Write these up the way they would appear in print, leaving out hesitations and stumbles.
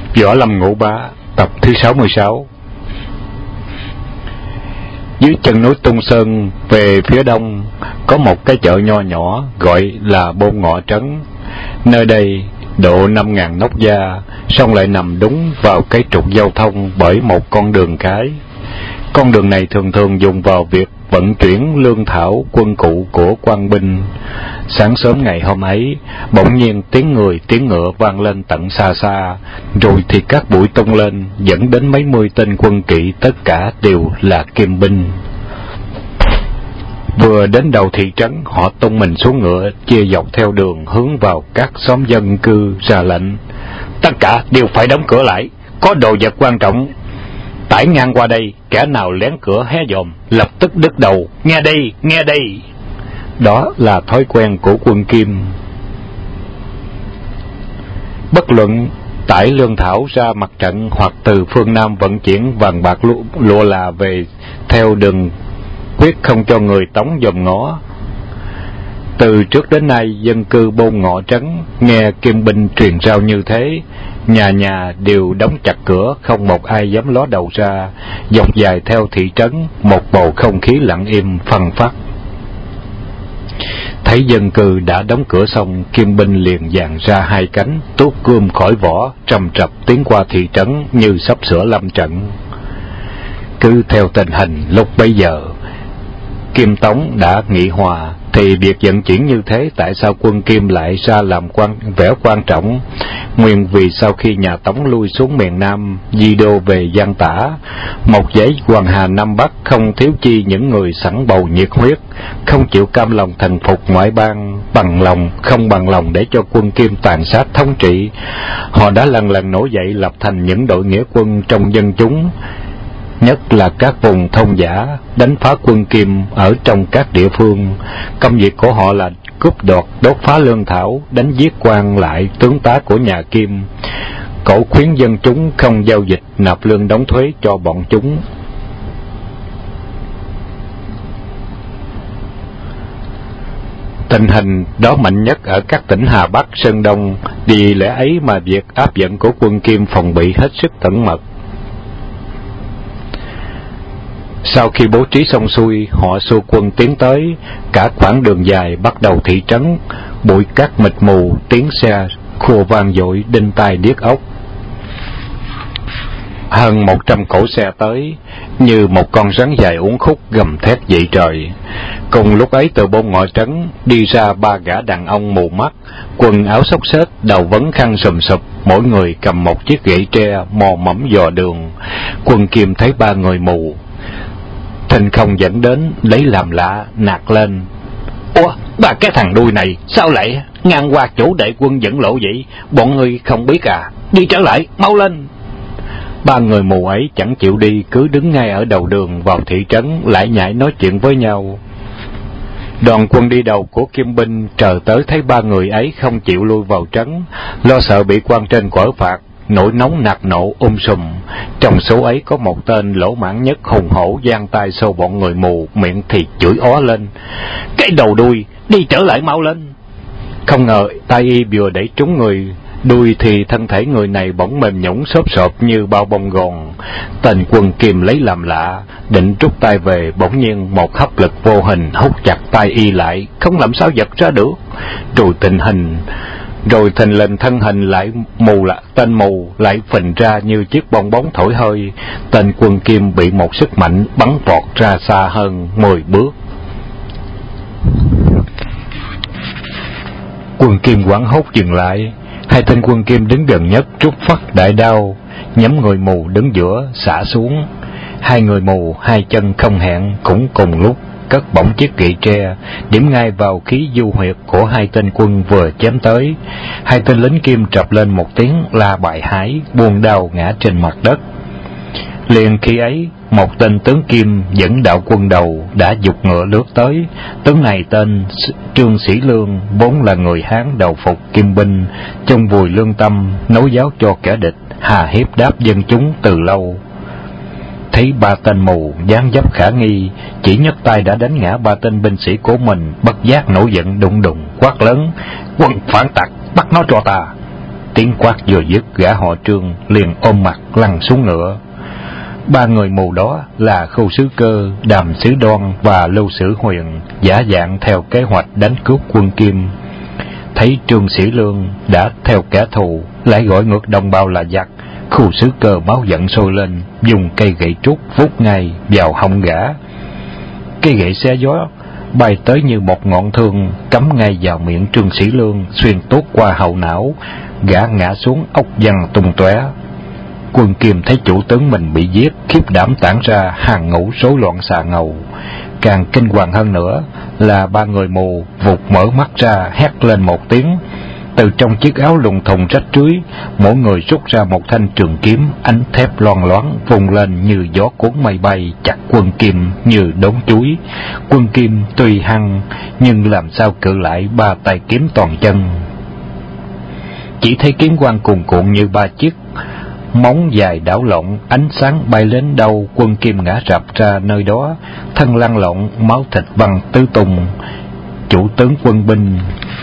Võ Lâm Ngũ Bá, tập thứ 66. Dưới chân núi Tung Sơn về phía đông có một cái chợ nho nhỏ gọi là Bôn Ngọ Trấn. Nơi đây độ 5.000 nóc gia, song lại nằm đúng vào cái trục giao thông bởi một con đường cái. Con đường này thường thường dùng vào việc vận chuyển lương thảo quân cụ của quan binh. Sáng sớm ngày hôm ấy, bỗng nhiên tiếng người tiếng ngựa vang lên tận xa xa, rồi thì các bụi tung lên, dẫn đến mấy mươi tên quân kỵ, tất cả đều là kim binh. Vừa đến đầu thị trấn, họ tung mình xuống ngựa, chia dọc theo đường hướng vào các xóm dân cư, ra lệnh: tất cả đều phải đóng cửa lại, có đồ vật quan trọng tải ngang qua đây, kẻ nào lén cửa hé dòm lập tức đứt đầu, nghe đây, nghe đây. Đó là thói quen của quân Kim. Bất luận tải lương thảo ra mặt trận hoặc từ phương Nam vận chuyển vàng bạc lụa là về theo đường, quyết không cho người tống dòm ngó. Từ trước đến nay, dân cư Bôn Ngọ Trấn nghe kim binh truyền rao như thế, nhà nhà đều đóng chặt cửa, không một ai dám ló đầu ra. Dọc dài theo thị trấn, một bầu không khí lặng im phăng phắc. Thấy dân cư đã đóng cửa xong, kim binh liền dàn ra hai cánh, tuốt gươm khỏi vỏ, trầm trập tiến qua thị trấn như sắp sửa lâm trận. Cứ theo tình hình lúc bấy giờ, Kim Tống đã nghị hòa, thì việc vận chuyển như thế tại sao quân Kim lại ra làm vẻ quan trọng? Nguyên vì sau khi nhà Tống lui xuống miền Nam, di đô về Giang Tả, một dãy Hoàng Hà Nam Bắc không thiếu chi những người sẵn bầu nhiệt huyết, không chịu cam lòng thần phục ngoại bang, không bằng lòng để cho quân Kim tàn sát thống trị. Họ đã lần lần nổi dậy lập thành những đội nghĩa quân trong dân chúng, nhất là các vùng thôn dã, đánh phá quân Kim ở trong các địa phương. Công việc của họ là cướp đoạt, đốt phá lương thảo, đánh giết quan lại tướng tá của nhà Kim, cổ khuyến dân chúng không giao dịch, nạp lương đóng thuế cho bọn chúng. Tình hình đó mạnh nhất ở các tỉnh Hà Bắc, Sơn Đông, vì lẽ ấy mà việc áp dẫn của quân Kim phòng bị hết sức cẩn mật. Sau khi bố trí xong xuôi, họ xua quân tiến tới. Cả quãng đường dài bắt đầu thị trấn, bụi cát mịt mù, tiếng xe khua vang dội đinh tai điếc óc. Hơn 100 cỗ xe tới, như một con rắn dài uốn khúc gầm thét dậy trời. Cùng lúc ấy, từ Bôn Ngọ Trấn đi ra ba gã đàn ông mù mắt, quần áo xốc xếch, đầu vấn khăn sùm sụp, mỗi người cầm một chiếc gậy tre mò mẫm dò đường. Quân Kim thấy ba người mù, thình không dẫn đến, lấy làm lạ, nạt lên: ủa, ba cái thằng đuôi này sao lại ngang qua chỗ đại quân dẫn lộ vậy? Bọn ngươi không biết à? Đi trở lại, mau lên! Ba người mù ấy chẳng chịu đi, cứ đứng ngay ở đầu đường vào thị trấn, lải nhải nói chuyện với nhau. Đoàn quân đi đầu của Kim binh chờ tới thấy ba người ấy không chịu lui vào trấn, lo sợ bị quan trên quở phạt, nổi nóng nạt nộ sùm. Trong số ấy có một tên lỗ mãng nhất hùng hổ, giang tay xô bọn người mù, miệng thì chửi ó lên: cái đầu đuôi, đi trở lại mau lên! Không ngờ tay y vừa đẩy trúng người đuôi thì thân thể người này bỗng mềm nhũn xốp xộp như bao bông gòn. Tên quân Kim lấy làm lạ, định rút tay về, bỗng nhiên một hấp lực vô hình hút chặt tay y lại, không làm sao giật ra được. Rồi thình lình thân hình lại tên mù lại phình ra như chiếc bong bóng thổi hơi. Tên quân Kim bị một sức mạnh bắn vọt ra xa hơn 10 bước. Quân Kim hoảng hốt dừng lại. Hai tên quân Kim đứng gần nhất rút phắt đại đao nhắm người mù đứng giữa, xả xuống. Hai người mù hai chân không hẹn cũng cùng lúc cất bổng chiếc gậy tre, điểm ngay vào khí du huyệt của hai tên quân vừa chém tới. Hai tên lính Kim trập lên một tiếng la bại hãi, buông đao ngã trên mặt đất. Liền khi ấy, một tên tướng Kim dẫn đạo quân đầu đã giục ngựa lướt tới. Tướng này tên Trương Sĩ Lương, vốn là người Hán đầu phục Kim binh, chung vùi lương tâm, nối giáo cho kẻ địch, hà hiếp đáp dân chúng từ lâu. Thấy ba tên mù dáng dấp khả nghi, chỉ nhấc tay đã đánh ngã ba tên binh sĩ của mình, bất giác nổi giận đùng đùng quát lớn: quân phản tặc, bắt nó cho ta! Tiếng quát vừa dứt, gã họ Trương liền ôm mặt lăn xuống ngựa. Ba người mù đó là Khâu Sứ Cơ, Đàm Sứ Đoan và Lưu Sử Huyền giả dạng theo kế hoạch đánh cướp quân Kim. Thấy Trương Sĩ Lương đã theo kẻ thù lại gọi ngược đồng bào là giặc, Khâu Sứ Cơ máu giận sôi lên, dùng cây gậy trúc vút ngay vào hông gã. Cây gậy xé gió bay tới như một ngọn thương, cắm ngay vào miệng Trương Sĩ Lương, xuyên tuốt qua hậu não, gã ngã xuống ốc văng tung tóe. Quân Kim thấy chủ tướng mình bị giết, khiếp đảm tản ra, hàng ngũ rối loạn xà ngầu. Càng kinh hoàng hơn nữa là ba người mù vụt mở mắt ra, hét lên một tiếng. Từ trong chiếc áo lùng thùng rách rưới, mỗi người rút ra một thanh trường kiếm ánh thép loang loáng, vùng lên như gió cuốn mây bay, chặt Quân Kim như đốn chuối. Quân Kim tuy hăng nhưng làm sao cự lại ba tay kiếm toàn chân. Chỉ thấy kiếm quang cuồn cuộn như ba chiếc móng dài đảo lộn, ánh sáng bay lên đâu Quân Kim ngã rạp ra nơi đó, thân lăn lộn, máu thịt văng tứ tung. Chủ tướng quân binh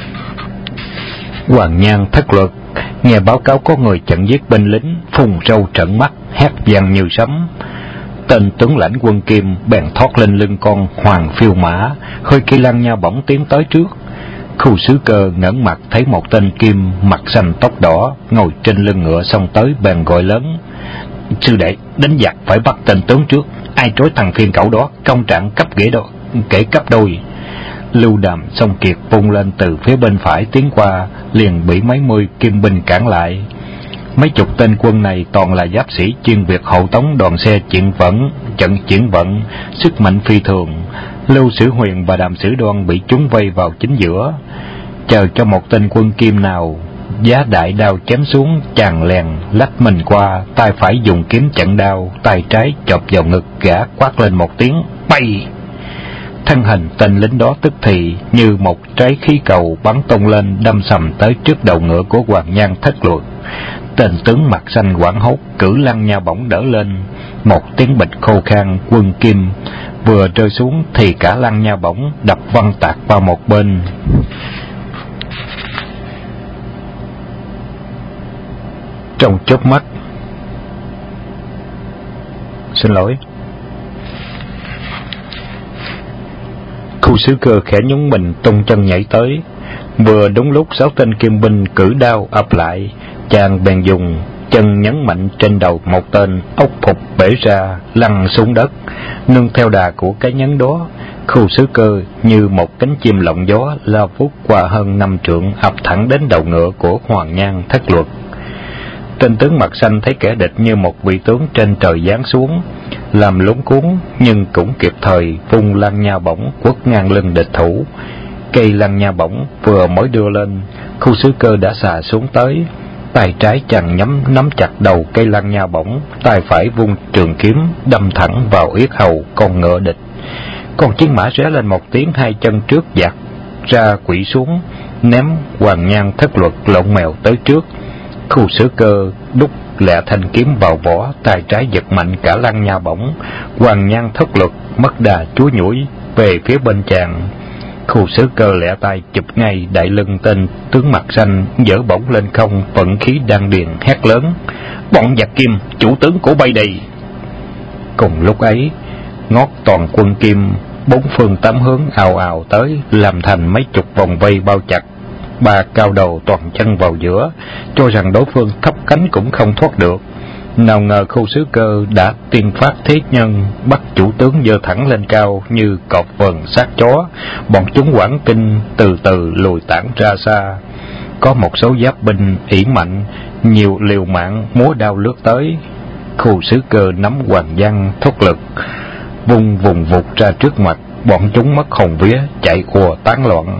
Hoàng Nhan Thất Luật nghe báo cáo có người chặn giết binh lính, phun râu trợn mắt, hét vang như sấm. Tên tướng lãnh Quân Kim bèn thoát lên lưng con Hoàng Phiêu Mã, hơi cây lăng nha bỗng tiến tới trước. Khâu Sứ Cơ ngẩng mặt thấy một tên Kim mặt xanh tóc đỏ ngồi trên lưng ngựa xông tới, bèn gọi lớn: "Sư đệ, đánh giặc phải bắt tên tướng trước, ai trói thằng phiên cẩu đó, công trạng cấp kể cấp đôi." Lưu Đàm Song Kiệt vung lên từ phía bên phải tiến qua, liền bị mấy mươi Kim binh cản lại. Mấy chục tên quân này toàn là giáp sĩ chuyên việc hộ tống đoàn xe trận chuyển vận, sức mạnh phi thường. Lưu Sử Huyền và Đàm Sử Đoan bị chúng vây vào chính giữa, chờ cho một tên quân Kim nào giá đại đao chém xuống, chàng lèn lách mình qua, tay phải dùng kiếm chặn đao, tay trái chộp vào ngực gã, quát lên một tiếng bay. Thân hình tên lính đó tức thì như một trái khí cầu bắn tung lên, đâm sầm tới trước đầu ngựa của Hoàng Nhan Thất Luật. Tên tướng mặt xanh hoảng hốt cử lăng nha bổng đỡ lên, một tiếng bịch khô khan. Quân Kim vừa rơi xuống thì cả lăng nha bổng đập văng tạc vào một bên. Trong chớp mắt, Khâu Sứ Cơ khẽ nhún mình tung chân nhảy tới. Vừa đúng lúc 6 tên Kim binh cử đao ập lại, chàng bèn dùng chân nhấn mạnh trên đầu một tên, ốc phục bể ra lăn xuống đất. Nương theo đà của cái nhấn đó, Khâu Sứ Cơ như một cánh chim lộng gió lao vút qua hơn 5 trượng, ập thẳng đến đầu ngựa của Hoàng Nhan Thất Luật. Tên tướng mặt xanh thấy kẻ địch như một vị tướng trên trời giáng xuống, làm luống cuống nhưng cũng kịp thời vung lăng nha bổng quất ngang lưng địch thủ. Cây lăng nha bổng vừa mới đưa lên, Khâu Sứ Cơ đã xà xuống tới. Tay trái chàng nắm chặt đầu cây lăng nha bổng, tay phải vung trường kiếm đâm thẳng vào yết hầu con ngựa địch. Con chiến mã ré lên một tiếng, hai chân trước giặt ra quỵ xuống, ném Hoàng Nhan Thất Luật lộn mèo tới trước. Khâu Sứ Cơ đút lẹ thanh kiếm vào vỏ, tay trái giật mạnh cả lăng nha bổng. Hoàng Nhan Thất Luật mất đà chúa nhủi về phía bên chàng. Khâu Sứ Cơ lẹ tay chụp ngay đại lưng tên tướng mặt xanh, giở bổng lên không, vận khí đan điền hét lớn: "Bọn giặc Kim, chủ tướng của bay đầy!" Cùng lúc ấy, ngót toàn quân Kim bốn phương tám hướng ào ào tới, làm thành mấy chục vòng vây bao chặt. Ba cao đầu toàn chân vào giữa, cho rằng đối phương thấp cánh cũng không thoát được. Nào ngờ Khâu Sứ Cơ đã tiên phát thế nhân, bắt chủ tướng giơ thẳng lên cao như cọp vờn sát chó. Bọn chúng hoảng kinh, từ từ lùi tản ra xa. Có một số giáp binh ỷ mạnh, nhiều liều mạng múa đao lướt tới. Khâu Sứ Cơ nắm Hoàng Nhan Thất Luật vung vùng vụt ra trước mặt, bọn chúng mất hồn vía, chạy ùa tán loạn.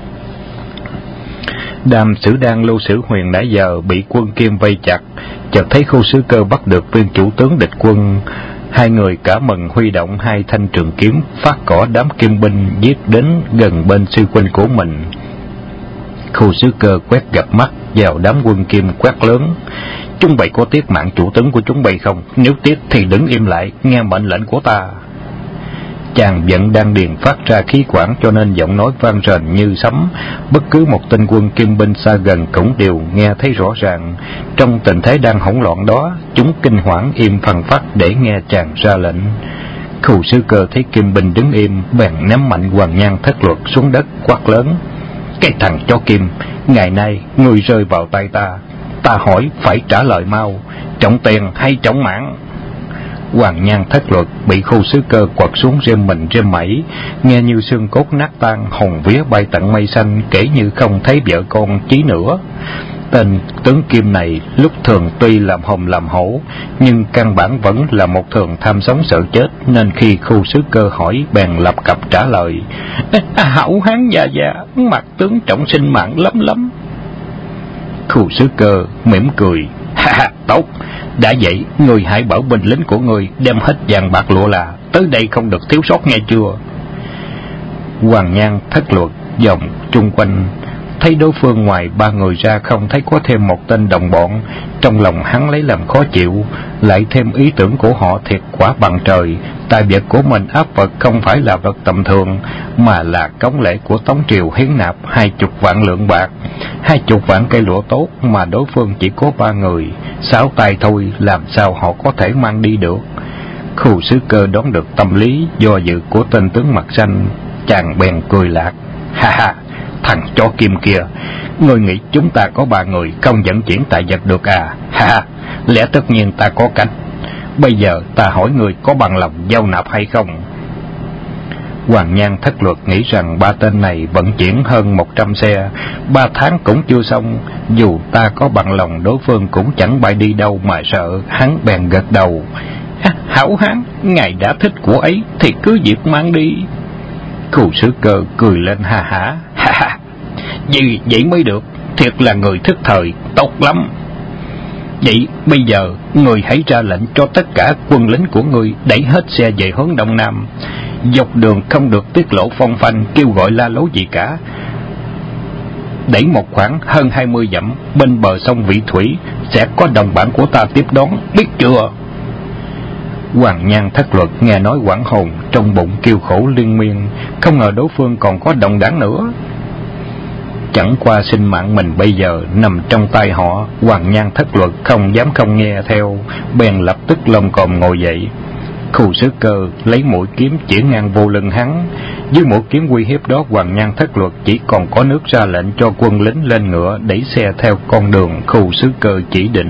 Đàm Sử Đan, Lưu Sử Huyền nãy giờ bị quân Kim vây chặt, chợt thấy Khâu Sứ Cơ bắt được viên chủ tướng địch quân. Hai người cả mừng huy động hai thanh trường kiếm, phát cỏ đám Kim binh giết đến gần bên sư huynh của mình. Khâu Sứ Cơ quét gặp mắt vào đám quân Kim quát lớn: "Chúng bày có tiếc mạng chủ tướng của chúng bày không? Nếu tiếc thì đứng im lại, nghe mệnh lệnh của ta." Chàng vẫn đang điền phát ra khí quản, cho nên giọng nói vang rền như sấm. Bất cứ một tên quân kim binh xa gần cũng đều nghe thấy rõ ràng. Trong tình thế đang hỗn loạn đó, chúng kinh hoảng im phăng phắc để nghe chàng ra lệnh. Khu Sứ Cơ thấy kim binh đứng im, bèn ném mạnh Hoàng Nhan Thất Luật xuống đất, quát lớn: "Cái thằng chó Kim, ngày nay ngươi rơi vào tay ta. Ta hỏi phải trả lời mau, trọng tiền hay trọng mạng?" Hoàng Nhan Thất Luật bị Khu Sứ Cơ quật xuống rem mình rem mẩy, nghe như xương cốt nát tan, hồn vía bay tận mây xanh, kể như không thấy vợ con chí nữa. Tên tướng Kim này lúc thường tuy làm hồng làm hổ, nhưng căn bản vẫn là một thường tham sống sợ chết, nên khi Khu Sứ Cơ hỏi bèn lập cập trả lời: "Hảo hán già già, mặt tướng trọng sinh mạng lắm lắm." Khu Sứ Cơ mỉm cười: "Ha, tốt, đã vậy ngươi hãy bảo binh lính của ngươi đem hết vàng bạc lụa là tới đây, không được thiếu sót nghe chưa?" Hoàng Nhan Thất Luật dòng chung quanh, thấy đối phương ngoài ba người ra không thấy có thêm một tên đồng bọn, trong lòng hắn lấy làm khó chịu, lại thêm ý tưởng của họ thiệt quả bằng trời. Tài vật của mình áp vật không phải là vật tầm thường, mà là cống lễ của Tống Triều hiến nạp 20 vạn lượng bạc, 20 vạn cây lụa tốt, mà đối phương chỉ có 3 người, 6 tay thôi, làm sao họ có thể mang đi được. Khu Sứ Cơ đoán được tâm lý do dự của tên tướng mặt xanh, chàng bèn cười lạc: "Ha ha, thằng chó Kim kia, ngươi nghĩ chúng ta có 3 người không vận chuyển tài vật được à? Ha, lẽ tất nhiên ta có cách. Bây giờ ta hỏi ngươi có bằng lòng giao nạp hay không?" Hoàng Nhan Thất Luật nghĩ rằng 3 tên này vận chuyển hơn 100 xe, 3 tháng cũng chưa xong. Dù ta có bằng lòng, đối phương cũng chẳng bay đi đâu mà sợ. Hắn bèn gật đầu: "Hảo hán, ngài đã thích của ấy thì cứ việc mang đi." Khu Sứ Cơ cười lên ha hả: "Ha, vậy mới được, thiệt là người thức thời, tốt lắm. Vậy bây giờ người hãy ra lệnh cho tất cả quân lính của người đẩy hết xe về hướng đông nam, dọc đường không được tiết lộ phong phanh, kêu gọi la lối gì cả. Đẩy một khoảng hơn 20 dặm bên bờ sông Vị Thủy, sẽ có đồng bạn của ta tiếp đón, biết chưa?" Hoàng Nhan Thất Luật nghe nói hoảng hồn, trong bụng kêu khổ liên miên, không ngờ đối phương còn có đồng đảng nữa. Chẳng qua sinh mạng mình bây giờ nằm trong tay họ, Hoàng Nhan Thất Luật không dám không nghe theo, bèn lập tức lồm cồm ngồi dậy. Khu Sứ Cơ lấy mũi kiếm chỉ ngang vô lưng hắn. Dưới mũi kiếm uy hiếp đó, Hoàng Nhan Thất Luật chỉ còn có nước ra lệnh cho quân lính lên ngựa đẩy xe theo con đường Khu Sứ Cơ chỉ định.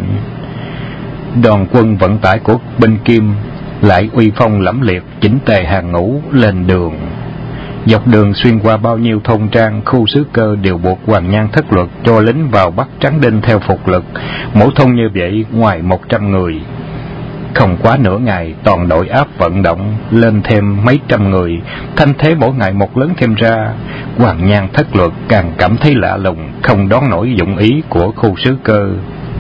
Đoàn quân vận tải của binh Kim lại uy phong lẫm liệt, chỉnh tề hàng ngũ lên đường. Dọc đường xuyên qua bao nhiêu thôn trang, Khu Sứ Cơ đều buộc Hoàng Nhan Thất Luật cho lính vào bắt trắng đinh theo phục lực. Mỗi thôn như vậy ngoài 100 người. Không quá nửa ngày, toàn đội áp vận động lên thêm mấy trăm người, thanh thế mỗi ngày một lớn thêm ra. Hoàng Nhan Thất Luật càng cảm thấy lạ lùng, không đoán nổi dụng ý của Khu Sứ Cơ.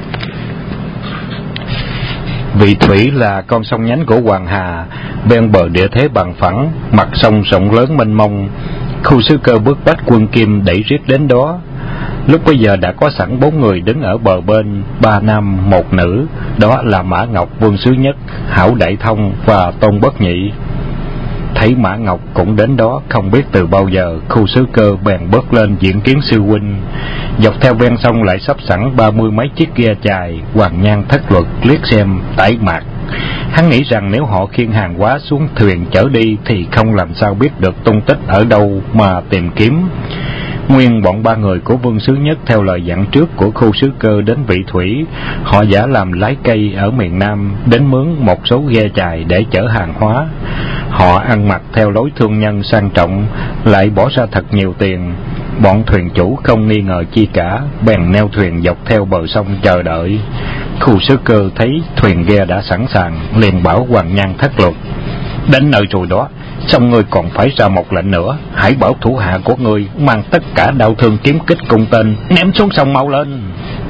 Vị Thủy là con sông nhánh của Hoàng Hà, ven bờ địa thế bằng phẳng, mặt sông rộng lớn mênh mông. Khu Sứ Cơ bước bách quân Kim đẩy riết đến đó. Lúc bây giờ đã có sẵn 4 người đứng ở bờ bên, 3 nam 1 nữ, đó là Mã Ngọc, Vương Sứ Nhất, Hảo Đại Thông và Tôn Bất Nhị. Thấy Mã Ngọc cũng đến đó, không biết từ bao giờ, Khu Sứ Cơ bèn bước lên diện kiến sư huynh. Dọc theo ven sông lại sắp sẵn 30 mấy chiếc ghe chài. Hoàng Nhan Thất Luật liếc xem tái mạc. Hắn nghĩ rằng nếu họ khiêng hàng hóa xuống thuyền chở đi thì không làm sao biết được tung tích ở đâu mà tìm kiếm. Nguyên bọn 3 người của Vương Sứ Nhất theo lời dặn trước của Khu Sứ Cơ đến Vị Thủy, họ giả làm lái cây ở miền Nam, đến mướn một số ghe chài để chở hàng hóa. Họ ăn mặc theo lối thương nhân sang trọng, lại bỏ ra thật nhiều tiền. Bọn thuyền chủ không nghi ngờ chi cả, bèn neo thuyền dọc theo bờ sông chờ đợi. Khu Sứ Cơ thấy thuyền ghe đã sẵn sàng, liền bảo Hoàng Nhan Thất Luật: "Đến nơi rồi đó, xong ngươi còn phải ra một lệnh nữa. Hãy bảo thủ hạ của ngươi mang tất cả đao thương kiếm kích cung tên ném xuống sông mau lên."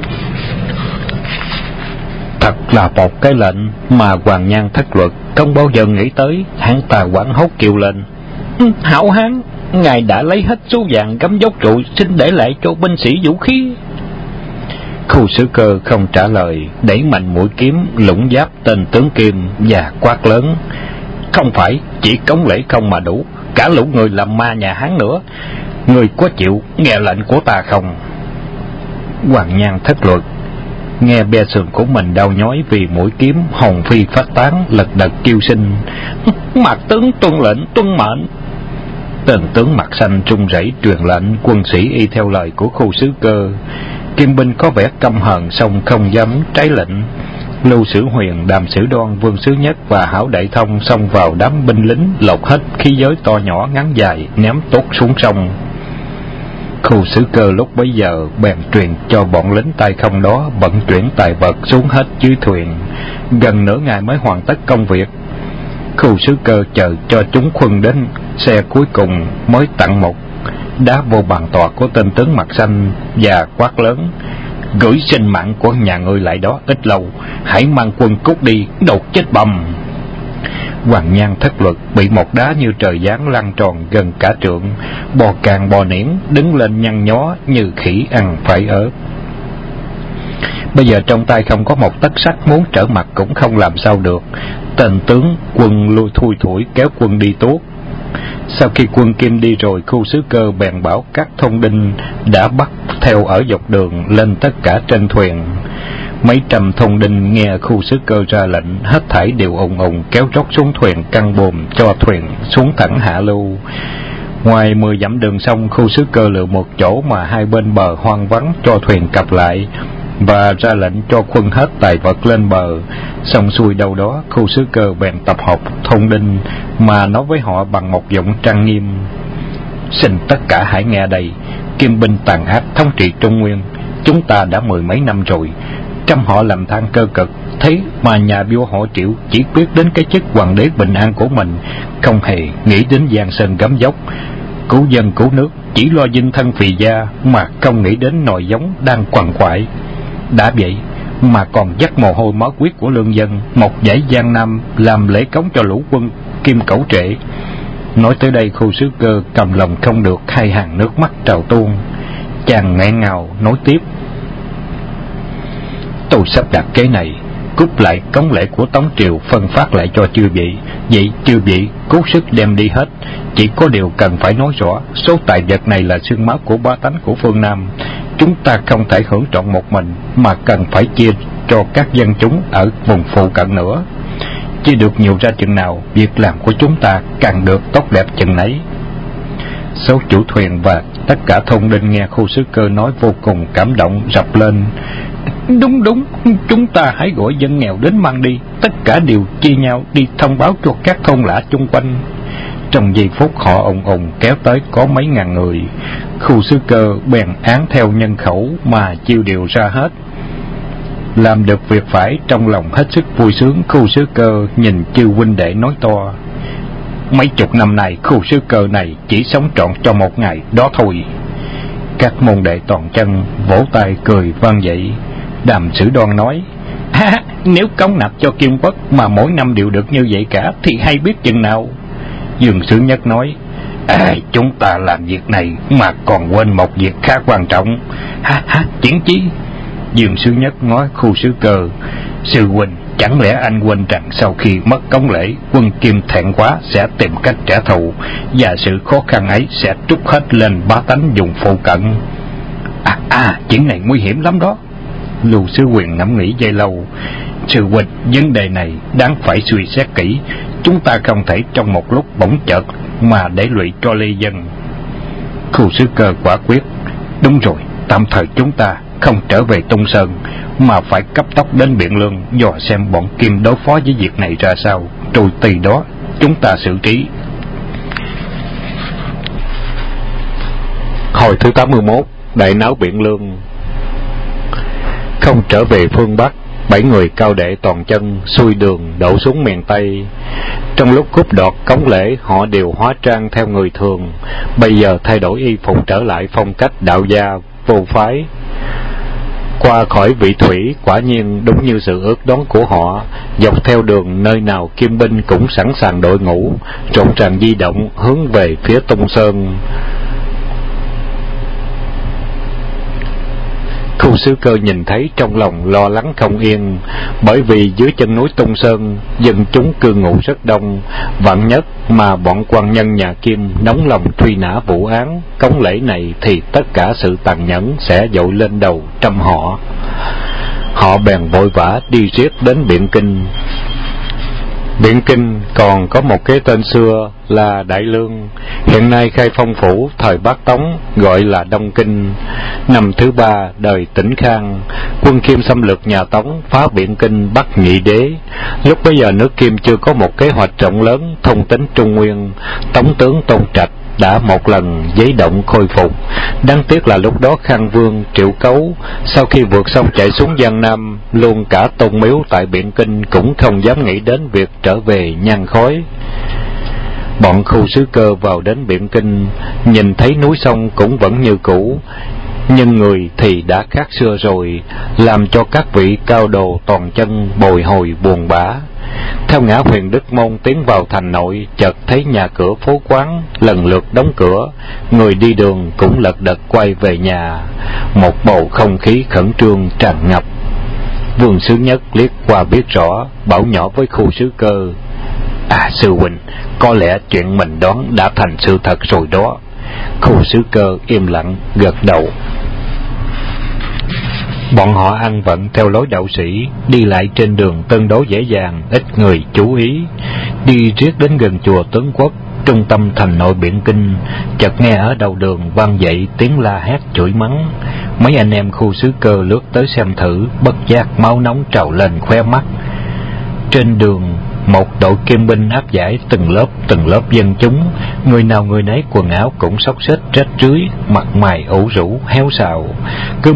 Thật là một cái lệnh mà Hoàng Nhan Thất Luật không bao giờ nghĩ tới. Hắn ta hoảng hốt kêu lên: "Hảo hán, ngài đã lấy hết số vàng gấm dốc rồi, xin để lại cho binh sĩ vũ khí." Khu Sứ Cơ không trả lời, đẩy mạnh mũi kiếm lũng giáp tên tướng Kim và quát lớn: Không phải chỉ cống lễ không mà đủ, cả lũ người làm ma nhà Hán nữa. Người có chịu nghe lệnh của ta không? Hoàng Nhan thất luật, nghe be sườn của mình đau nhói vì mũi kiếm, hồn phi phát tán, lật đật kêu sinh. Mạc tướng tuân lệnh, tuân mệnh. Tên tướng mặt xanh trung rẩy truyền lệnh, quân sĩ y theo lời của Khu Sứ Cơ. Kim binh có vẻ căm hờn, song không dám trái lệnh. Lưu Sử Huyền, Đàm Sử Đoan, Vương Sứ Nhất và Hảo Đại Thông xông vào đám binh lính, lột hết khí giới to nhỏ ngắn dài, ném tốt xuống sông. Khu Sứ Cơ lúc bấy giờ bèn truyền cho bọn lính tay không đó vận chuyển tài vật xuống hết dưới thuyền. Gần nửa ngày mới hoàn tất công việc. Khu Sứ Cơ chờ cho chúng khuân đến xe cuối cùng mới tặng một đá vô bàn tòa của tên tướng mặt xanh và quát lớn: Gửi sinh mạng của nhà ngươi lại đó ít lâu, hãy mang quân cút đi, đột chết bầm. Hoàng Nhan thất luật bị một đá như trời giáng lăn tròn gần cả trượng, bò càng bò niễn, đứng lên nhăn nhó như khỉ ăn phải ớt. Bây giờ trong tay không có một tấc sắt, muốn trở mặt cũng không làm sao được. Tên tướng quân lui thui thủi kéo quân đi tuốt. Sau khi quân Kim đi rồi, Khu Sứ Cơ bèn bảo các thông đinh đã bắt theo ở dọc đường lên tất cả trên thuyền. Mấy trăm thông đinh nghe Khu Sứ Cơ ra lệnh, hết thảy đều ùng ùng kéo róc xuống thuyền, căng buồm cho thuyền xuống thẳng hạ lưu. Ngoài 10 dặm đường sông, Khu Sứ Cơ lựa một chỗ mà hai bên bờ hoang vắng cho thuyền cập lại, và ra lệnh cho khuân hết tài vật lên bờ. Xong xuôi đâu đó, Khu Sứ Cơ bèn tập hợp thông đinh mà nói với họ bằng một giọng trang nghiêm: Xin tất cả hãy nghe đây, Kim binh tàn ác thống trị Trung Nguyên, chúng ta đã 10 mấy năm rồi, trăm họ làm than cơ cực, thế mà nhà vua họ Triệu chỉ biết đến cái chức hoàng đế bình an của mình, không hề nghĩ đến giang sơn gấm dốc, cứu dân cứu nước, chỉ lo dinh thân phì gia mà không nghĩ đến nòi giống đang quằn quại. Đã vậy mà còn dắt mồ hôi máu huyết của lương dân, một dãy Giang Nam làm lễ cống cho lũ quân Kim cẩu trệ. Nói tới đây, Khu Sứ Cơ cầm lòng không được, hai hàng nước mắt trào tuôn. Chàng nghẹn ngào nói tiếp: Tôi sắp đặt kế này, cúp lại cống lễ của Tống Triều, phân phát lại cho chư vị. Vậy chư vị cố sức đem đi hết. Chỉ có điều cần phải nói rõ, số tài vật này là xương máu của bá tánh của phương Nam, chúng ta không thể hưởng trọn một mình, mà cần phải chia cho các dân chúng ở vùng phụ cận nữa. Chia được nhiều ra chừng nào, việc làm của chúng ta càng được tốt đẹp chừng nấy. Số chủ thuyền và tất cả thôn đinh nghe Khu Sứ Cơ nói vô cùng cảm động, rập lên: Đúng, chúng ta hãy gọi dân nghèo đến mang đi. Tất cả đều chia nhau đi thông báo cho các thôn lạ chung quanh. Trong giây phút họ ùng ùng kéo tới có mấy ngàn người. Khu Sứ Cơ bèn án theo nhân khẩu mà chiêu điều ra hết. Làm được việc phải, trong lòng hết sức vui sướng, Khu Sứ Cơ nhìn chư huynh đệ nói to: Mấy chục năm nay, Khu Sứ Cơ này chỉ sống trọn cho một ngày đó thôi. Các môn đệ toàn chân vỗ tay cười vang dậy. Đàm Sử Đoan nói: Nếu cống nạp cho Kim Quốc mà mỗi năm đều được như vậy cả thì hay biết chừng nào. Dương Sử Nhất nói: Chúng ta làm việc này mà còn quên một việc khá quan trọng. Chiến chí. Dương Sử Nhất nói Khu Sứ Cơ: Sư huynh, chẳng lẽ anh quên rằng sau khi mất cống lễ, quân Kim thẹn quá sẽ tìm cách trả thù, và sự khó khăn ấy sẽ trút hết lên bá tánh vùng phụ cận. Chuyện này nguy hiểm lắm đó. Lưu Sứ Huyền ngẫm nghĩ giây lâu: Sư huynh, vấn đề này đáng phải suy xét kỹ, chúng ta không thể trong một lúc bỗng chợt mà để lụy cho lê dân. Khu Sứ Cơ quả quyết: Đúng rồi, tạm thời chúng ta không trở về Tung Sơn, mà phải cấp tốc đến Biện Lương dò xem bọn Kim đối phó với việc này ra sao, rồi từ đó chúng ta xử trí. Hồi thứ 81, đại náo Biện Lương. Không trở về phương Bắc, 7 người cao đệ toàn chân xuôi đường đổ xuống miền Tây. Trong lúc cướp đoạt cống lễ, họ đều hóa trang theo người thường, bây giờ thay đổi y phục trở lại phong cách đạo gia vô phái. Qua khỏi Vị Thủy, quả nhiên đúng như sự ước đoán của họ, dọc theo đường nơi nào Kim binh cũng sẵn sàng đội ngũ, rộn ràng di động hướng về phía Tung Sơn. Khu Sứ Cơ nhìn thấy trong lòng lo lắng không yên, bởi vì dưới chân núi Tung Sơn dân chúng cư ngụ rất đông, vạn nhất mà bọn quan nhân nhà Kim nóng lòng truy nã vụ án cống lễ này thì tất cả sự tàn nhẫn sẽ dội lên đầu trăm họ. Họ bèn vội vã đi riết đến Biện Kinh. Biện Kinh còn có một cái tên xưa là Đại Lương, hiện nay khai phong phủ thời Bát Tống gọi là Đông Kinh. Năm thứ 3 đời Tĩnh Khang, quân Kim xâm lược nhà Tống, phá Biện Kinh bắt Nhị Đế. Lúc bấy giờ nước Kim chưa có một kế hoạch rộng lớn thông tính Trung Nguyên. Tống tướng Tôn Trạch đã một lần giấy động khôi phục. Đáng tiếc là lúc đó Khang Vương Triệu Cấu sau khi vượt sông chạy xuống Giang Nam, luôn cả tôn miếu tại Biện Kinh cũng không dám nghĩ đến việc trở về nhang khói. Bọn Khu Sứ Cơ vào đến Biện Kinh, nhìn thấy núi sông cũng vẫn như cũ, nhưng người thì đã khác xưa rồi, làm cho các vị cao đồ toàn chân bồi hồi buồn bã. Theo ngã Huyền Đức Môn tiến vào thành nội, chợt thấy nhà cửa phố quán lần lượt đóng cửa, người đi đường cũng lật đật quay về nhà, một bầu không khí khẩn trương tràn ngập. Vương Sứ Nhất liếc qua biết rõ, bảo nhỏ với Khu Sứ Cơ: sư huynh, có lẽ chuyện mình đoán đã thành sự thật rồi đó. Khu Sứ Cơ im lặng gật đầu. Bọn họ ăn vận theo lối đạo sĩ, đi lại trên đường tương đối dễ dàng, ít người chú ý. Đi riết đến gần chùa Tướng Quốc, trung tâm thành nội Biện Kinh, chợt nghe ở đầu đường vang dậy tiếng la hét chửi mắng. Mấy anh em Khu Sứ Cơ lướt tới xem thử, bất giác máu nóng trào lên khóe mắt. Trên đường, một đội kim binh áp giải từng lớp dân chúng, người nào người nấy quần áo cũng xốc xếch rách rưới, mặt mày ủ rũ héo xào. Cứ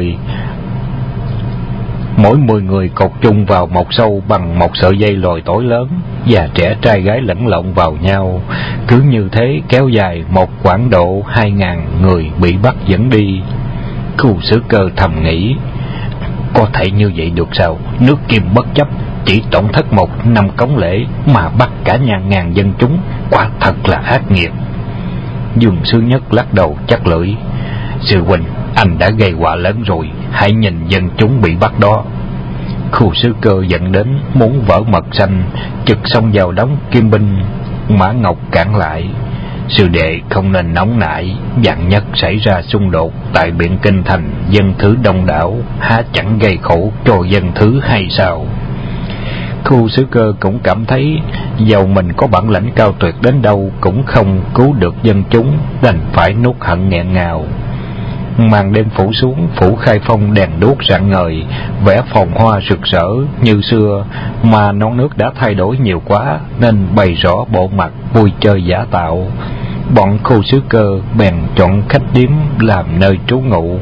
mỗi 10 người cột chung vào một sâu bằng một sợi dây lòi tối lớn, già trẻ trai gái lẫn lộn vào nhau. Cứ như thế kéo dài một quãng độ 2.000 người bị bắt dẫn đi. Khu Sứ Cơ thầm nghĩ, có thể như vậy được sao? Nước Kim bất chấp chỉ tổn thất một năm cống lễ mà bắt cả ngàn dân chúng, quả thật là ác nghiệt. Dương Sứ Nhất lắc đầu chắc lưỡi: sư huynh, anh đã gây họa lớn rồi, hãy nhìn dân chúng bị bắt đó. Khu Sứ Cơ giận đến muốn vỡ mật xanh, chực xông vào đống kim binh. Mã Ngọc cản lại: sư đệ không nên nóng nảy, vạn nhất xảy ra xung đột tại Biện Kinh thành, dân thứ đông đảo, há chẳng gây khổ cho dân thứ hay sao? Khu Sứ Cơ cũng cảm thấy dầu mình có bản lãnh cao tuyệt đến đâu cũng không cứu được dân chúng, đành phải nuốt hận nghẹn ngào. Màn đêm phủ xuống, phủ Khai Phong đèn đuốc rạng ngời, vẻ phồn hoa rực rỡ như xưa, mà non nước đã thay đổi nhiều quá nên bày rõ bộ mặt vui chơi giả tạo. Bọn Khu Sứ Cơ bèn chọn khách điếm làm nơi trú ngụ.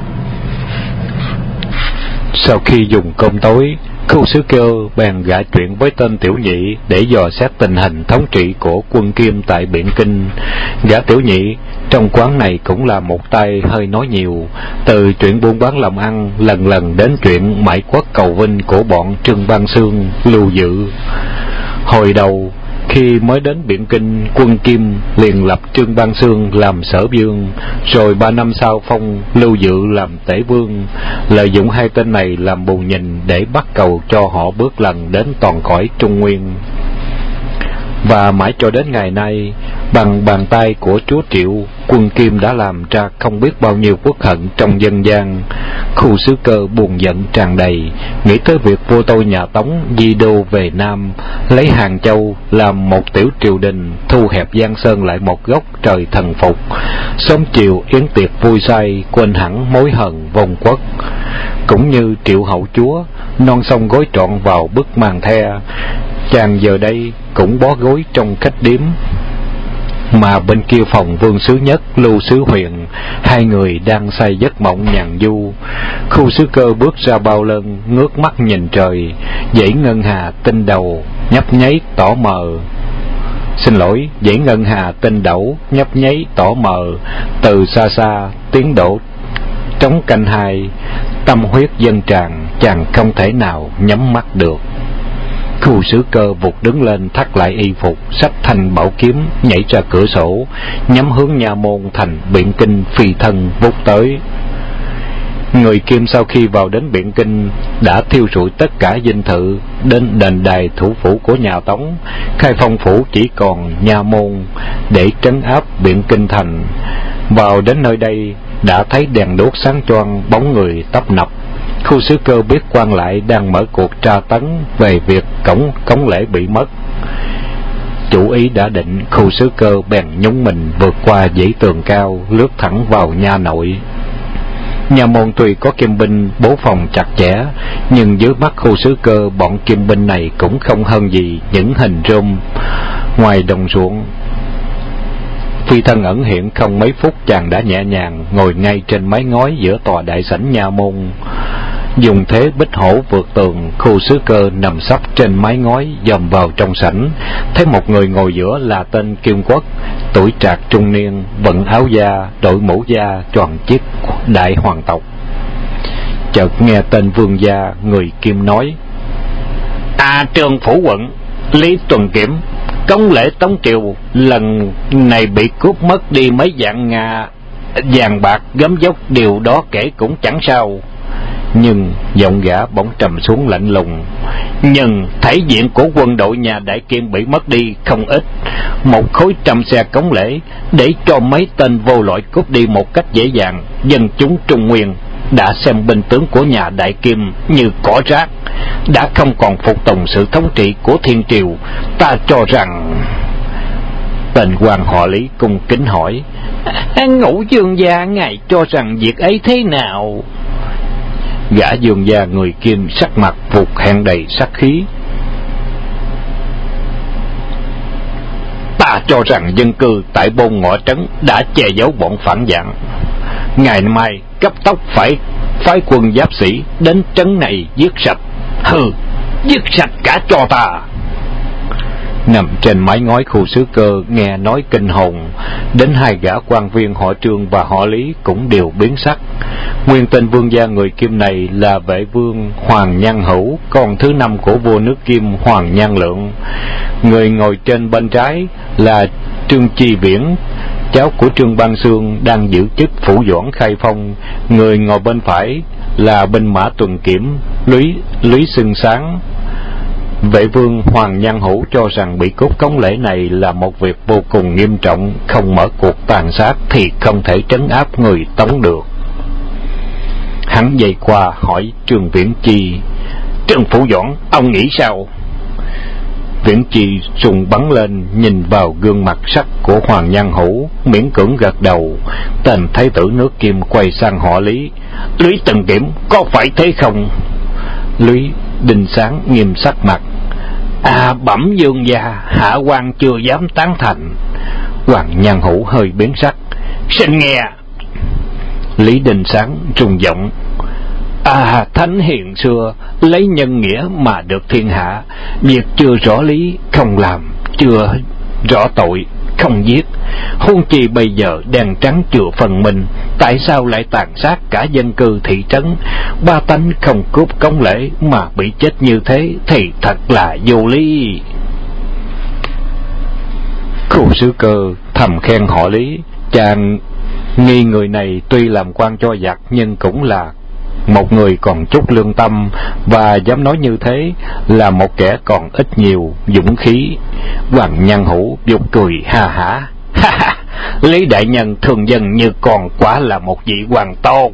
Sau khi dùng cơm tối, Khu Sứ Cơ bèn gạ chuyện với tên Tiểu Nhị để dò xét tình hình thống trị của quân Kim tại Biện Kinh. Gã Tiểu Nhị trong quán này cũng là một tay hơi nói nhiều, từ chuyện buôn bán làm ăn lần lần đến chuyện mãi quất cầu vinh của bọn Trương Bang Xương, Lưu Dự. Hồi đầu khi mới đến Biện Kinh, quân Kim liền lập Trương Bang Xương làm sở vương, rồi 3 năm sau phong Lưu Dự làm tể vương, lợi dụng hai tên này làm bù nhìn để bắt cầu cho họ bước lần đến toàn cõi Trung Nguyên. Và mãi cho đến ngày nay, bằng bàn tay của chúa Triệu, quân Kim đã làm ra không biết bao nhiêu quốc hận trong dân gian. Khu Sứ Cơ buồn giận tràn đầy, nghĩ tới việc vua tôi nhà Tống di đô về Nam, lấy Hàng Châu làm một tiểu triều đình, thu hẹp Giang Sơn lại một góc trời thần phục, sớm chiều yến tiệc vui say, quên hẳn mối hận vong quốc. Cũng như Triệu hậu chúa non sông gối trọn vào bức màn the, chàng giờ đây cũng bó gối trong khách điếm. Mà bên kia phòng Vương Sứ Nhất, Lưu Sứ Huyền, hai người đang say giấc mộng nhàn du. Khu Sứ Cơ bước ra bao lân, ngước mắt nhìn trời, dãy ngân hà tinh đầu nhấp nháy tỏ mờ. Dãy ngân hà tinh đẩu nhấp nháy tỏ mờ, từ xa xa tiếng đổ trống canh hai, tâm huyết dâng tràn, chàng không thể nào nhắm mắt được. Khu Sứ Cơ vụt đứng lên, thắt lại y phục, xách thanh bảo kiếm, nhảy ra cửa sổ, nhắm hướng nha môn thành Biện Kinh phi thân vút tới. Người Kim sau khi vào đến Biện Kinh đã thiêu rụi tất cả dinh thự, đến đền đài thủ phủ của nhà Tống. Khai Phong phủ chỉ còn nha môn để trấn áp Biện Kinh thành. Vào đến nơi đây đã thấy đèn đuốc sáng choang, bóng người tấp nập. Khu Sứ Cơ biết quan lại đang mở cuộc tra tấn về việc cống lễ bị mất. Chủ ý đã định, Khu Sứ Cơ bèn nhúng mình vượt qua dãy tường cao, lướt thẳng vào nha nội. Nha môn tuy có kim binh bố phòng chặt chẽ, nhưng dưới mắt Khu Sứ Cơ, bọn kim binh này cũng không hơn gì những hình rôm ngoài đồng ruộng. Phi thân ẩn hiện không mấy phút, chàng đã nhẹ nhàng ngồi ngay trên mái ngói giữa tòa đại sảnh nha môn. Dùng thế bích hổ vượt tường, Khu Sứ Cơ nằm sấp trên mái ngói dòm vào trong sảnh, thấy một người ngồi giữa là tên Kim Quốc, tuổi trạc trung niên, vận áo da, đội mũ da, tròn chiếc đại hoàng tộc. Chợt nghe tên Vương gia, người Kim nói: Trương phủ quận Lý Tuần Kiểm, cống lễ Tống triều lần này bị cướp mất đi mấy vạn vàng bạc gấm dốc, điều đó kể cũng chẳng sao. Nhưng giọng gã bỗng trầm xuống lạnh lùng: nhưng thể diện của quân đội nhà Đại Kim bị mất đi không ít. Một khối trăm xe cống lễ để cho mấy tên vô loại cướp đi một cách dễ dàng, dân chúng Trung Nguyên đã xem binh tướng của nhà Đại Kim như cỏ rác, đã không còn phục tùng sự thống trị của Thiên Triều. Ta cho rằng... Tên quan họ Lý cung kính hỏi: Ngũ Dương gia, ngài cho rằng việc ấy thế nào? Gã Dương gia người Kim sắc mặt vụt hẹn đầy sát khí: Ta cho rằng dân cư tại Bôn Ngọ Trấn đã che giấu bọn phản dạng. Ngày mai cấp tốc phải phái quân giáp sĩ đến trấn này giết sạch. Giết sạch cả cho ta. Nằm trên mái ngói Khu Sứ Cơ nghe nói kinh hồn, đến hai gã quan viên họ Trương và họ Lý cũng đều biến sắc. Nguyên tên vương gia người Kim này là Vệ Vương Hoàng Nhan Hữu, con thứ 5 của vua nước Kim Hoàng Nhan Lượng. Người ngồi trên bên trái là Trương Chi Viễn, cháu của Trương Ban Xương, đang giữ chức phủ doãn Khai Phong. Người ngồi bên phải là binh mã tuần kiểm Lý Xưng Sáng. Vệ Vương Hoàng Nhan Hữu cho rằng bị cướp cống lễ này là một việc vô cùng nghiêm trọng, không mở cuộc tàn sát thì không thể trấn áp người Tống được. Hắn dây qua hỏi Trương Viễn Chi: Trương phủ doãn, ông nghĩ sao? Viễn Chi sùng bắn lên, nhìn vào gương mặt sắc của Hoàng Nhan Hữu, miễn cưỡng gật đầu. Tên thái tử nước Kim quay sang họ Lý: Lý Tần Kiểm, có phải thế không? Lý Đình Sáng nghiêm sắc mặt: Bẩm Dương gia, hạ quan chưa dám tán thành. Hoàng Nhan Hữu hơi biến sắc: Xin nghe. Lý Đình Sáng trùng giọng: Thánh hiền xưa lấy nhân nghĩa mà được thiên hạ, việc chưa rõ lý không làm, chưa rõ tội không giết. Huống chi bây giờ đèn trắng chưa phân minh, tại sao lại tàn sát cả dân cư thị trấn? Ba tánh không cướp cống lễ mà bị chết như thế thì thật là vô lý. Khu Sứ Cơ thầm khen họ Lý, chàng nghi người này tuy làm quan cho giặc nhưng cũng là một người còn chút lương tâm, và dám nói như thế là một kẻ còn ít nhiều dũng khí. Hoàng Nhan Hữu vụt cười ha hả: Lý đại nhân thường dân như con, quả là một vị hoàng tôn.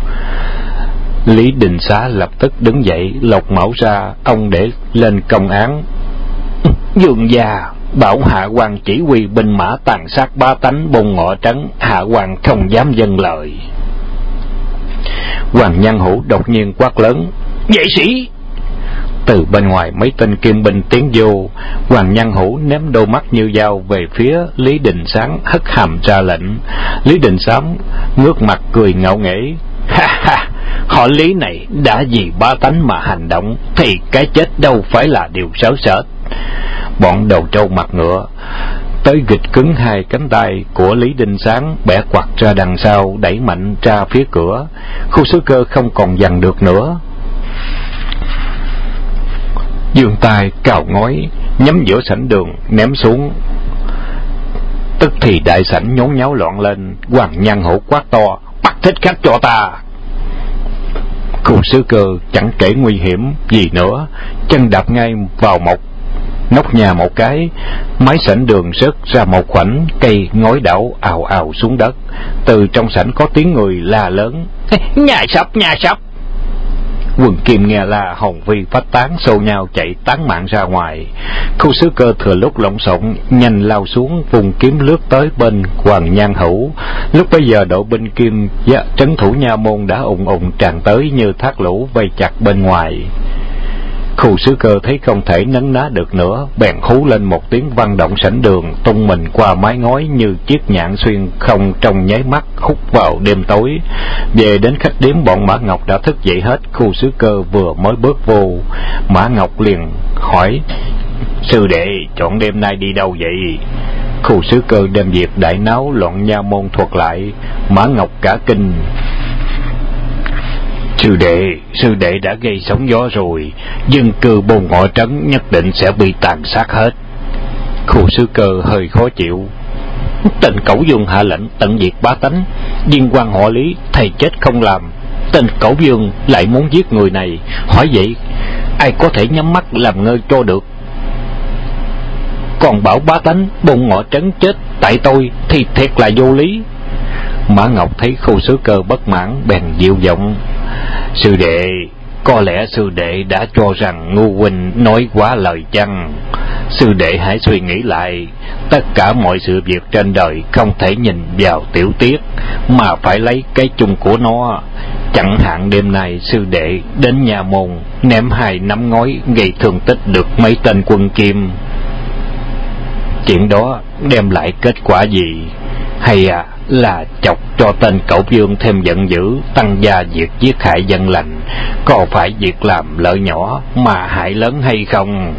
Lý Đình Xá lập tức đứng dậy, lột mão ra, ông để lên công án: Dương gia, bảo hạ quan chỉ huy binh mã tàn sát ba tánh Bôn Ngọ Trấn, hạ quan không dám dâng lời. Hoàng Nhan Hữu đột nhiên quát lớn: Vệ sĩ! Từ bên ngoài mấy tên kim binh tiến vô. Hoàng Nhan Hữu ném đôi mắt như dao về phía Lý Đình Sáng, hất hàm ra lệnh. Lý Đình Sáng ngước mặt cười ngạo nghễ: Họ Lý này đã vì ba tánh mà hành động thì cái chết đâu phải là điều sớ sệt. Bọn đầu trâu mặt ngựa tới gịch cứng hai cánh tay của Lý Đình Sáng, bẻ quặt ra đằng sau, đẩy mạnh ra phía cửa. Khu Sứ Cơ không còn dằn được nữa, giương tay cào ngói nhắm giữa sảnh đường ném xuống. Tức thì đại sảnh nhốn nháo loạn lên. Hoàng Nhan Hữu quát to: Bắt thích khách cho ta! Khu sứ cơ chẳng kể nguy hiểm gì nữa, chân đạp ngay vào một nóc nhà một cái, mái sảnh đường rớt ra một khoảnh, cây ngói đảo ào ào xuống đất. Từ trong sảnh có tiếng người la lớn: Nhà sập, nhà sập! Quần kim nghe la hồn vi phách tán, xô nhau chạy tán mạng ra ngoài. Khu sứ cơ thừa lúc lộn xộn nhanh lao xuống, vùng kiếm lướt tới bên Hoàng Nhan Hữu. Lúc bấy giờ đội binh Kim trấn thủ Nha Môn đã ùng ùng tràn tới như thác lũ vây chặt bên ngoài. Khu sứ cơ thấy không thể nấn ná được nữa, bèn hú lên một tiếng vang động sảnh đường, tung mình qua mái ngói như chiếc nhạn xuyên không trong nháy mắt, hút vào đêm tối. Về đến khách điếm, bọn Mã Ngọc đã thức dậy hết. Khu sứ cơ vừa mới bước vô, Mã Ngọc liền hỏi: Sư đệ, chọn đêm nay đi đâu vậy? Khu sứ cơ đem việc đại náo loạn Nha Môn thuật lại. Mã Ngọc cả kinh: Sư đệ đã gây sóng gió rồi, dân cư Bôn Ngọ trấn nhất định sẽ bị tàn sát hết. Khu sứ cơ hơi khó chịu: Tên Cẩu Dương hạ lệnh tận diệt bá tánh, viên quan họ Lý thầy chết không làm, tên Cẩu Dương lại muốn giết người này, hỏi vậy ai có thể nhắm mắt làm ngơ cho được? Còn bảo bá tánh Bôn Ngọ trấn chết tại tôi thì thiệt là vô lý. Mã Ngọc thấy Khu sứ cơ bất mãn, bèn dịu giọng: Sư đệ, có lẽ sư đệ đã cho rằng Ngô huynh nói quá lời chăng? Sư đệ hãy suy nghĩ lại, tất cả mọi sự việc trên đời không thể nhìn vào tiểu tiết, mà phải lấy cái chung của nó. Chẳng hạn đêm nay sư đệ đến Nha Môn ném 2 nắm ngói gây thương tích được mấy tên quân Kim, chuyện đó đem lại kết quả gì? Hay là chọc cho tên Cẩu Dương thêm giận dữ, tăng gia việc giết hại dân lành? Có phải việc làm lợi nhỏ mà hại lớn hay không?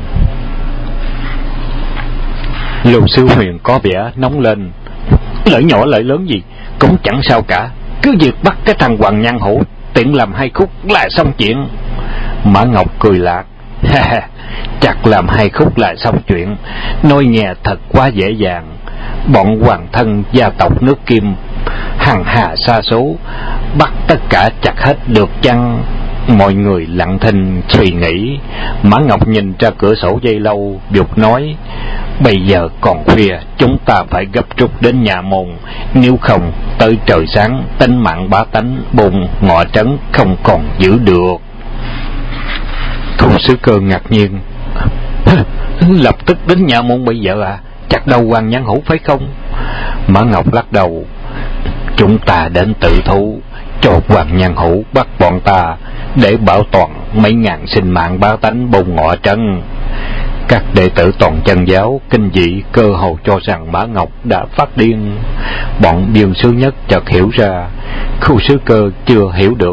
Lưu Sư Huyền có vẻ nóng lên: Lợi nhỏ lợi lớn gì cũng chẳng sao cả, cứ việc bắt cái thằng Hoàng Nhan Hữu tiện làm 2 khúc là xong chuyện. Mã Ngọc cười lạc: Chắc làm 2 khúc là xong chuyện, nói nghe thật quá dễ dàng. Bọn hoàng thân gia tộc nước Kim hằng hà sa số, bắt tất cả chặt hết được chăng? Mọi người lặng thinh suy nghĩ. Mã Ngọc nhìn ra cửa sổ dây lâu, dục nói: Bây giờ còn khuya, chúng ta phải gấp rút đến Nha Môn, nếu không tới trời sáng tính mạng bá tánh Bôn Ngọ trấn không còn giữ được. Khu sứ cơ ngạc nhiên: Lập tức đến Nha Môn bây giờ à? Chặt đầu Hoàng Nhan Hữu phải không? Mã Ngọc lắc đầu: Chúng ta đến tự thú, cho Hoàng Nhan Hữu bắt bọn ta, để bảo toàn mấy ngàn sinh mạng bá tánh Bôn Ngọ trấn. Các đệ tử toàn chân giáo kinh dị cơ hồ cho rằng Mã Ngọc đã phát điên. Bọn Dương Sứ Nhất chợt hiểu ra, Khu sứ cơ chưa hiểu được.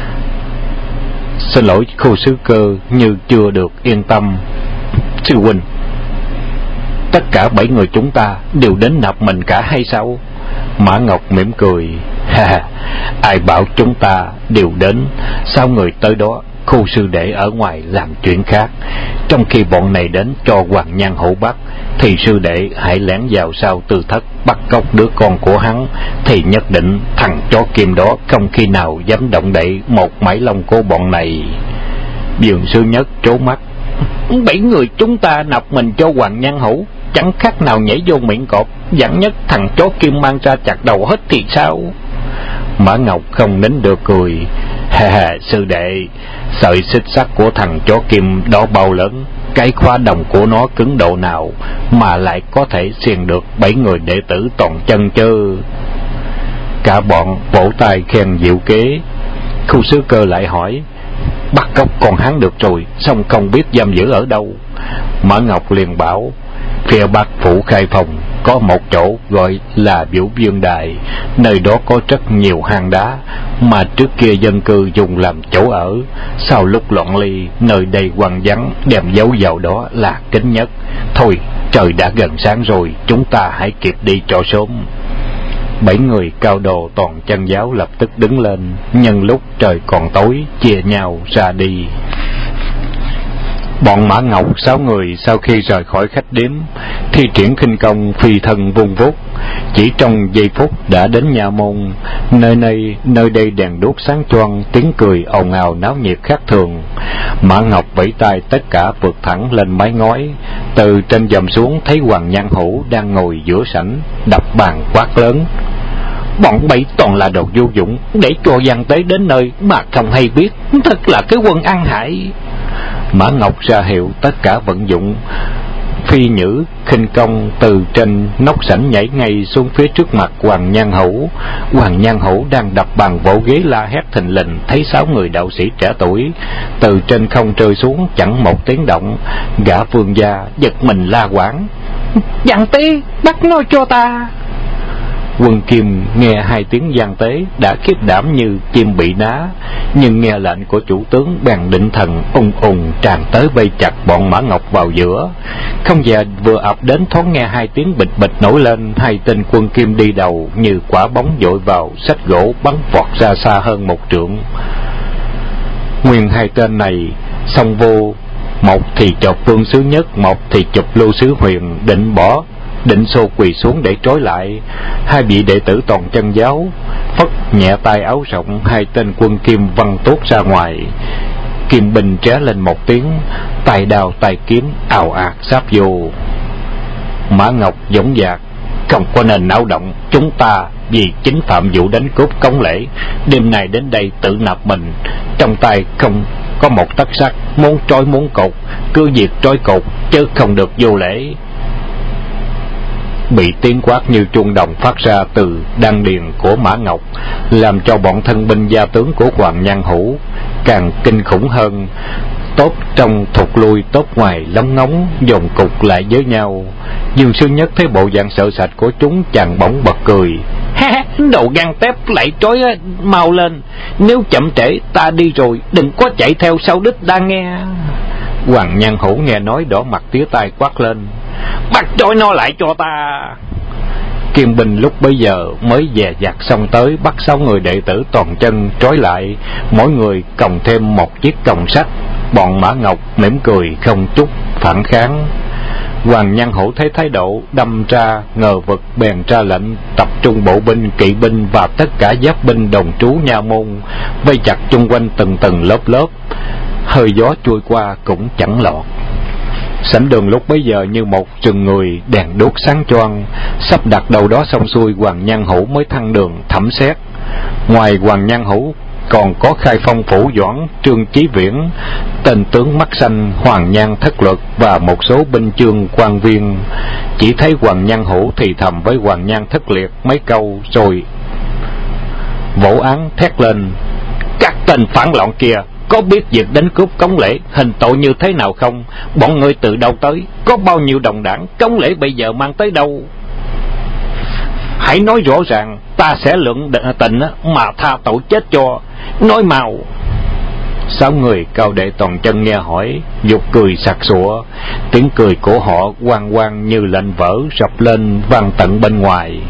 Xin lỗi, Khu sứ cơ như chưa được yên tâm. Sư huynh, tất cả 7 người chúng ta đều đến nạp mình cả hay sao? Mã Ngọc mỉm cười: Ai bảo chúng ta đều đến? Sao người tới đó, Khu sư đệ ở ngoài làm chuyện khác. Trong khi bọn này đến cho Hoàng Nhan Hữu bắt, thì sư đệ hãy lẻn vào sau tư thất bắt cóc đứa con của hắn, thì nhất định thằng chó Kim đó không khi nào dám động đậy một mảy lông của bọn này. Dương Sư Nhất trố mắt: 7 người chúng ta nạp mình cho Hoàng Nhan Hữu, chẳng khác nào nhảy vô miệng cọp, vạn nhất thằng chó Kim mang ra chặt đầu hết thì sao? Mã Ngọc không nín được cười: Sư đệ, sợi xích sắt của thằng chó Kim đó bao lớn, cái khóa đồng của nó cứng độ nào mà lại có thể xiềng được 7 người đệ tử toàn chân chứ? Cả bọn vỗ tay khen diệu kế. Khu sứ cơ lại hỏi: Bắt cóc con hắn được rồi, xong không biết giam giữ ở đâu? Mã Ngọc liền bảo: Phía bắc phủ Khai Phòng có một chỗ gọi là Vũ Dương Đài, nơi đó có rất nhiều hang đá mà trước kia dân cư dùng làm chỗ ở. Sau lúc loạn ly, nơi đây hoang vắng, đem giấu vào đó là kín nhất. Thôi, trời đã gần sáng rồi, chúng ta hãy kịp đi cho sớm. 7 người cao đồ toàn chân giáo lập tức đứng lên, nhân lúc trời còn tối chia nhau ra đi. Bọn Mã Ngọc 6 người sau khi rời khỏi khách điếm, thi triển khinh công phi thân vung vút, Chỉ trong giây phút đã đến nha môn. Nơi đây đèn đuốc sáng choang, tiếng cười ồn ào náo nhiệt khác thường. Mã Ngọc vẫy tay, tất cả vượt thẳng lên mái ngói. Từ trên dòm xuống thấy Hoàng Nhan Hữu đang ngồi giữa sảnh, đập bàn quát lớn: bọn bậy toàn là đồ vô dụng, để cho gian tế đến nơi mà không hay biết, thật là cái quân ăn hại. Mã Ngọc ra hiệu tất cả vận dụng phi nhữ khinh công, từ trên nóc sảnh nhảy ngay xuống phía trước mặt Hoàng Nhan Hữu. Hoàng Nhan Hữu đang đập bàn vỗ ghế la hét thình lình, thấy 6 người đạo sĩ trẻ tuổi từ trên không rơi xuống chẳng một tiếng động. Gã vương gia giật mình la quảng: Giang tế, bắt nó cho ta! Quân Kim nghe 2 tiếng giang tế đã khiếp đảm như chim bị ná, nhưng nghe lệnh của chủ tướng bèn định thần ùng ùng tràn tới vây chặt bọn Mã Ngọc vào giữa. Không dè vừa ập đến, thoáng nghe 2 tiếng bịch bịch nổi lên, 2 tên quân Kim đi đầu như quả bóng dội vào, xách gỗ bắn vọt ra xa hơn 1 trượng. Nguyên 2 tên này xông vô, một thì chộp Vương Sứ Nhất, một thì chụp Lưu Sứ Huyền, định xô quỳ xuống để trói lại. 2 vị đệ tử toàn chân giáo phất nhẹ tay áo rộng, 2 tên quân Kim văng tốt ra ngoài. Kim binh tré lên một tiếng, tay đao tay kiếm ào ạt sáp vô. Mã Ngọc dõng dạc: không có nên náo động, chúng ta vì chính phạm vụ đánh cướp cống lễ, đêm nay đến đây tự nạp mình, trong tay không có một tấc sắt, muốn trói muốn cột cứ việc trói cột, chứ không được vô lễ. Bị tiếng quát như chuông đồng phát ra từ đan điền của Mã Ngọc, làm cho bọn thân binh gia tướng của Hoàng Nhan Hữu càng kinh khủng hơn. Tốt trong thụt lui, tốt ngoài lóng ngóng, dồn cục lại với nhau. Dương Sư Nhất thấy bộ dạng sợ sệt của chúng, chàng bỗng bật cười: đồ gan tép lại trói mau lên, nếu chậm trễ ta đi rồi, đừng có chạy theo sau đích đang nghe. Hoàng Nhan Hữu nghe nói đỏ mặt tía tai quát lên: bắt trói nó lại cho ta! Kim binh lúc bấy giờ mới dè dặt xông tới, bắt 6 người đệ tử toàn chân trói lại, mỗi người còng thêm một chiếc còng sắt. Bọn Mã Ngọc mỉm cười không chút phản kháng. Hoàng Nhan Hữu thấy thái độ đâm ra ngờ vực, bèn ra lệnh tập trung bộ binh, kỵ binh và tất cả giáp binh đồn trú nha môn, vây chặt chung quanh từng lớp lớp, hơi gió trôi qua cũng chẳng lọt. Sảnh đường lúc bấy giờ như một rừng người, đèn đuốc sáng choang. Sắp đặt đầu đó xong xuôi, Hoàng Nhan Hữu mới thăng đường thẩm xét. Ngoài Hoàng Nhan Hữu còn có Khai Phong Phủ Doãn, Trương Chí Viễn, tên tướng mắt xanh Hoàng Nhan Thất Luật và một số binh chương quan viên. Chỉ thấy Hoàng Nhan Hữu thì thầm với Hoàng Nhan Thất Liệt mấy câu rồi vỗ án thét lên: các tên phản loạn kia, có biết việc đánh cướp cống lễ hình tội như thế nào không? Bọn ngươi từ đâu tới? Có bao nhiêu đồng đảng? Cống lễ bây giờ mang tới đâu? Hãy nói rõ ràng, ta sẽ lượng tình mà tha tội chết cho. Nói mau! 6 người cao đệ toàn chân nghe hỏi, dục cười sặc sụa. Tiếng cười của họ oang oang như lệnh vỡ rập lên vang tận bên ngoài.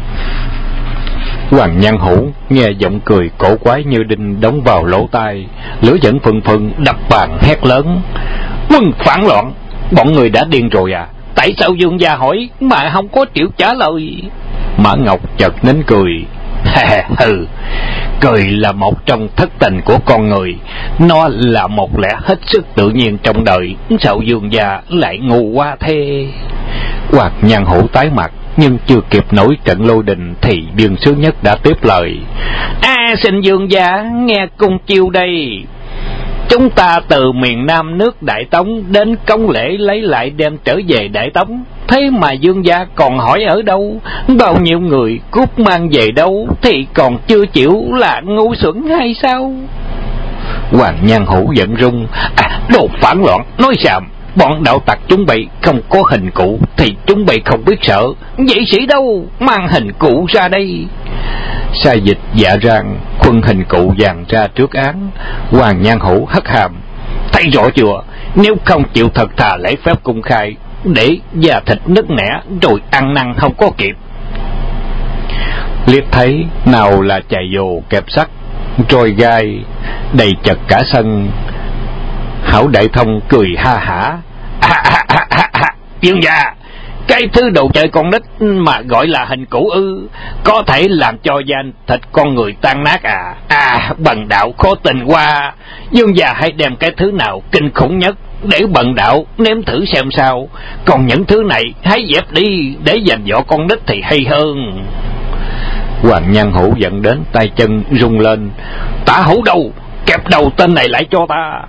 Hoàng Nhan Hữu nghe giọng cười cổ quái như đinh đóng vào lỗ tai, lửa giận phừng phừng đập bàn hét lớn: quân phản loạn, bọn người đã điên rồi à? Tại sao Dương gia hỏi mà không có chịu trả lời? Mã Ngọc chợt nín cười: hừ, cười là một trong thất tình của con người, nó là một lẽ hết sức tự nhiên trong đời, sao Dương gia lại ngu quá thế? Hoàng Nhan Hữu tái mặt, nhưng chưa kịp nổi trận lôi đình thì Dương Sứ Nhất đã tiếp lời: xin Dương gia nghe cung chiêu đây. Chúng ta từ miền Nam nước Đại Tống đến cống lễ lấy lại đem trở về Đại Tống, thế mà Dương gia còn hỏi ở đâu? Bao nhiêu người cướp mang về đâu thì còn chưa chịu là ngu xuẩn hay sao? Hoàng Nhan Hữu giận rung: đồ phản loạn, nói xàm! Bọn đạo tặc chúng bay không có hình cụ thì chúng bay không biết sợ, vậy sĩ đâu mang hình cụ ra đây? Sai dịch dạ rang khuân hình cụ dàn ra trước án. Hoàng Nhan Hữu hất hàm: thấy rõ chưa? Nếu không chịu thật thà lễ phép công khai, để da thịt nứt nẻ rồi ăn năn không có kịp. Liếc thấy nào là chài dồ kẹp sắt, trôi gai đầy chật cả sân. Hảo Đại Thông cười ha hả: Dương gia, Cái thứ đồ chơi con nít mà gọi là hình cũ ư? Có thể làm cho da thịt con người tan nát à? Bần đạo khó tin quá. Dương già hãy đem cái thứ nào kinh khủng nhất để bần đạo nếm thử xem sao. Còn những thứ này hãy dẹp đi, để dành dỗ con nít thì hay hơn. Hoàng Nhan Hữu giận đến tay chân rung lên. Tả Hữu đâu? Kẹp đầu tên này lại cho ta.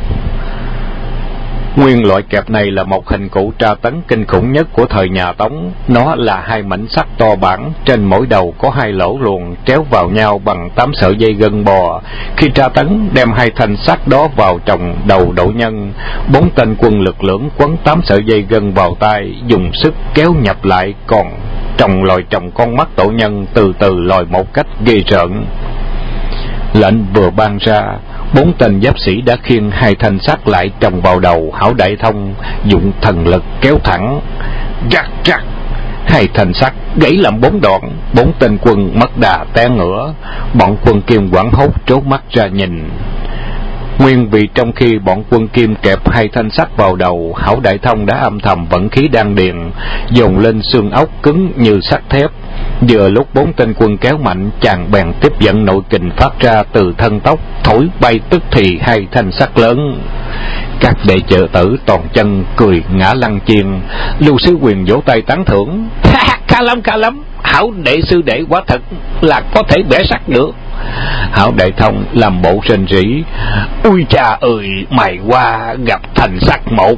Nguyên loại kẹp này là một hình cụ tra tấn kinh khủng nhất của thời nhà Tống. Nó là hai mảnh sắt to bản, trên mỗi đầu có hai lỗ luồn tréo vào nhau bằng 8 sợi dây gân bò. Khi tra tấn, đem hai thanh sắt đó vào trồng đầu đổ nhân. 4 tên quân lực lưỡng quấn 8 sợi dây gân vào tay, dùng sức kéo nhập lại, còn trồng con mắt tổ nhân từ từ lòi một cách ghê rợn. Lệnh vừa ban ra, 4 tên giáp sĩ đã khiêng hai thanh sắt lại trồng vào đầu Hảo Đại Thông, dụng thần lực kéo thẳng. Rắc rắc, hai thanh sắt gãy làm 4 đoạn. 4 tên quân mất đà té ngửa. Bọn quân Kim hoảng hốt trố mắt ra nhìn. Nguyên vì trong khi bọn quân Kim kẹp hai thanh sắt vào đầu, Hảo Đại Thông đã âm thầm vận khí đan điền, dồn lên xương ốc cứng như sắt thép. Vừa lúc 4 tên quân kéo mạnh, chàng bèn tiếp dẫn nội kình phát ra từ thân tóc, thổi bay tức thì hai thanh sắt lớn. Các đệ trợ tử toàn chân cười ngã lăn chiên. Lưu Sư Quyền vỗ tay tán thưởng. Khá lắm, Hảo đệ sư đệ quả thật là có thể bẻ sắt được. Hảo Đại Thông làm bộ rên rỉ. Ui cha ơi, mày qua gặp thành sắt một.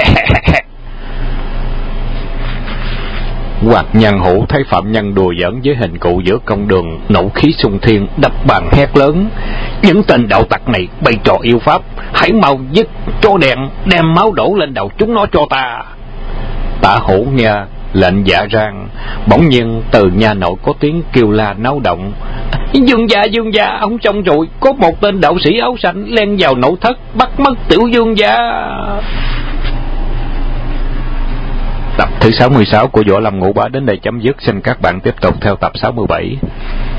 Hoặc Nhan Hữu thấy phạm nhân đùa giỡn với hình cụ giữa công đường, nộ khí xung thiên, đập bàn hét lớn. Những tên đạo tặc này bày trò yêu pháp, hãy mau dứt tro đèn, đem máu đổ lên đầu chúng nó cho ta. Tả Hữu nghe lệnh dạ rang, bỗng nhiên từ nhà nội có tiếng kêu la náo động. Dương gia, ông trông rồi, có một tên đạo sĩ áo xanh len vào nội thất, bắt mất tiểu dương gia. Tập thứ 66 của Võ Lâm Ngũ Bá đến đây chấm dứt. Xin các bạn tiếp tục theo tập 67.